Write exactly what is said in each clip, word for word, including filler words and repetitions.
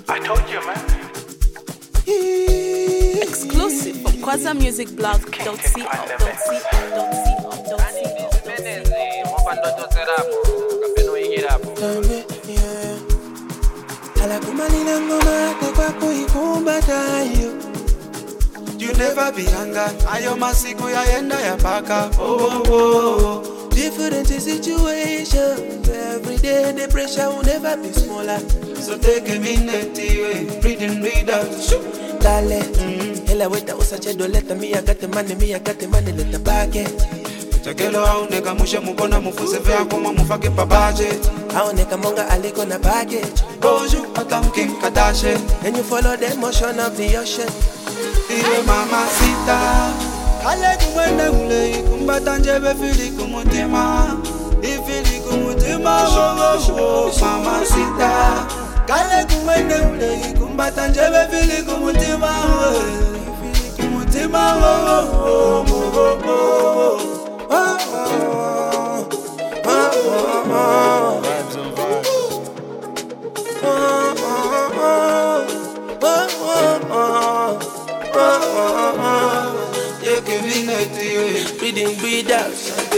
Exclusive from Kwaza Music Blog. Don't see out, don't see out, don't see out, don't see out, don't see out. You never be hungry. Ayo masiku ya yenda ya paka. Oh, oh, oh. Different situations. Every day the pressure will never be smaller. So take a minute, breathe in, breathe out. Dale, hela weta usache doleta. Me I got the money, me I got the money, let the bag. Chakelo auneka mushe mukona mufuse vya kuma mufake pa budget. Auneka monga aliko na baggage. Boju atam Kim Kardashian. And you follow the motion of the ocean. Iwe mamacita. Kale kumwende ule kumbata njebe fili kumutima. Ifili kumutima wo wo wo mamacita. Kale kumwende ule kumbata njebe fili kumutima. Ifili kumutima wo wo wo wo wo. Oh, oh, oh, oh, oh, vibes and vibes. Oh, oh, oh, oh, oh, oh, oh, oh. You give me nothing, breathe in, breathe out.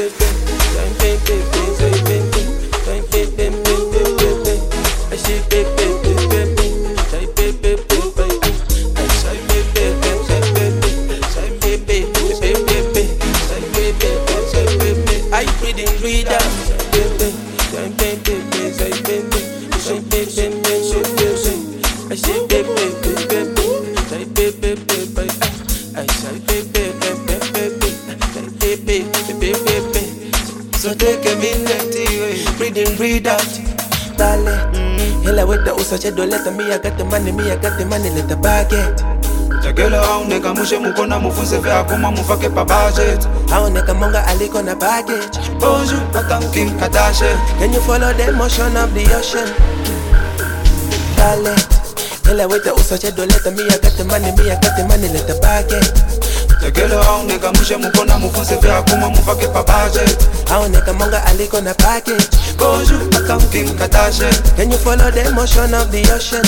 I say, baby, breathe out. I say baby, so take a minute, breathe in, breathe out. Dale, hela weta usache doleta. Me I got the money, me I got the money, let the baguette. Chakelo auneka mushe mukona mufunse vya kuma mufake pa budget. Auneka monga aliko na baggage. Bonjour, atam Kim Kardashian. Can you follow the motion of the ocean? Dale, hela weta usache doleta. Me I got the money, me I got the money, let the baguette. Chakelo auneka mushe mukona mufunse vya kuma mufake pa budget. Auneka monga aliko na baggage. Bonjour, atam Kim Kardashian. Can you follow the motion of the ocean?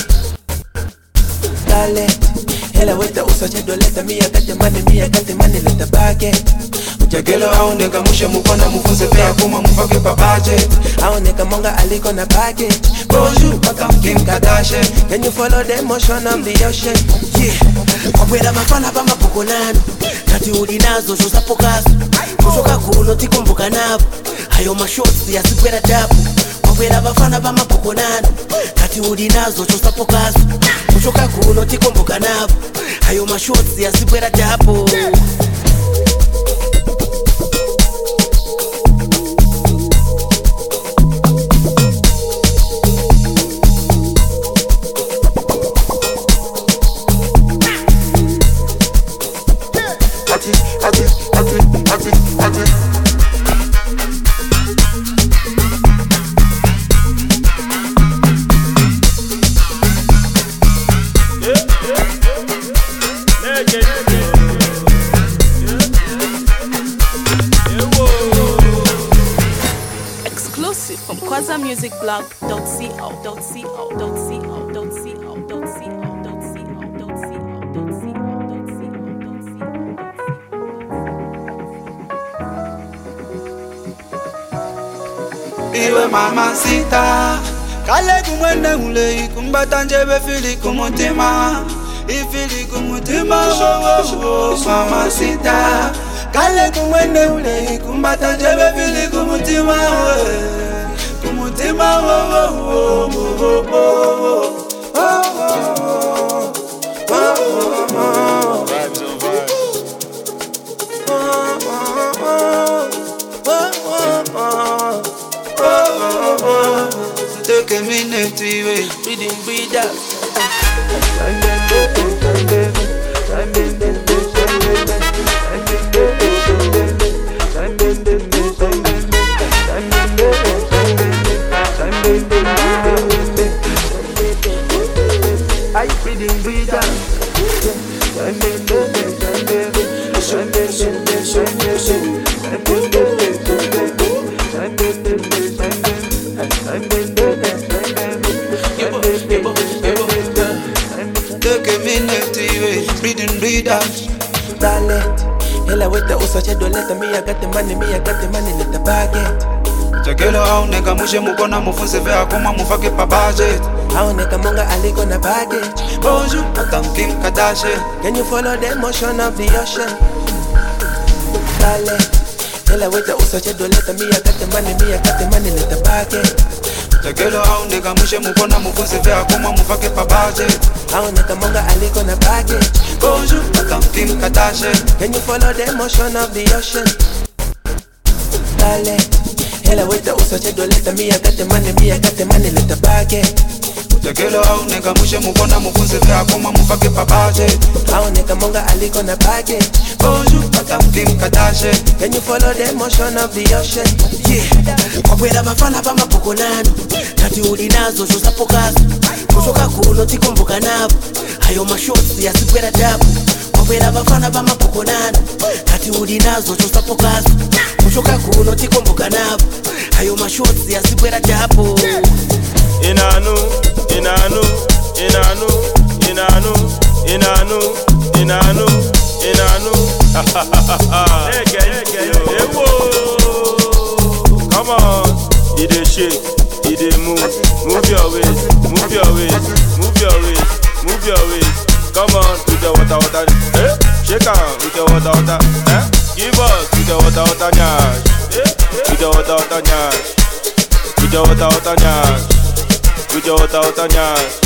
Dale, hela weta usache doleta. Me I got the money, me I got the money, let the baguette. Chakelo auneka mushe mukona mufunse vya kuma mufake pa budget. Auneka monga aliko na baggage. Bonjour, atam Kim Kardashian. Can you follow the motion of the ocean? Yeah, wapwela mafana pa mapokolano. Kati ulinazo shosapo kaso. Kushoka kuno tikumbuka napo. Hayo mashotsi yasikwera tapu. Wapwela mafana pa mapokolano. Kati ulinazo shosapo kaso. Kushoka kuno tikumbuka napo. Hayo mashotsi yasikwera tapu. Exclusive from Kwaza Music Blog. Don't see out, don't see out, don't see out, don't see out, don't see out, don't see out, don't see out, don't see out, don't see out, don't see out. Iwe mamacita. Kale kumwende ule kumbata njebe fili kumutima. Ifili kumutima wo wo wo mamacita. Kale kumwende ule kumbata njebe fili kumutima. Kumutima wo wo wo wo wo wo. Vibes and vibes. Take a minute, breathe in, breathe out. I breathe in, breathe out. see that. Talent, hela weta usache doleta. Me I got the money, me I got the money, let the baguette. Chakelo au nega mushe mukona mufunze vea kuma mufake pa budget. Au nega monga aliko na baggage. Bonjour, Madam Kim Kardashian. Can you follow the motion of the ocean? Talent, hela weta usache doleta. Me I got the money, me I got the money, let the baguette. Chakelo au nega mushe mukona mufunze vea kuma mufake pa budget. Au nega monga aliko na baggage. Bonjour, Madam Kim Kardashian. Can you follow the motion of the ocean? Talent, hela weta usache doleta. Me I got the money, me I got the money, let the baguette. Chakelo au nega mushe mukona mufunze vea kuma mufake pa budget. Au nega monga aliko na baggage. Bonjour, Madam Kim Kardashian. Can you follow the motion of the ocean? Yeah, kwabwera bafana bamapokolano kati uli nazo zosapokazo kusoka kuno tikumbuka nabo ayo mashoti yasikwera tabu. Kwabwera bafana bamapokolano kati uli nazo zosapokazo kusoka kuno tikumbuka nabo ayo mashoti yasikwera tabu. Inanu, inanu, inanu, inanu, inanu, inanu, inanu. Hey, hey, hey, come on, it is shake, it is move, move your waist, move your waist, move your waist, move your waist. Come on, with the water, water, eh? Shake on, with the water, water, eh? Give us with the water, water, nyash, eh? With the water, water, nyash, with the water, water, nyash, with the water, water, nyash.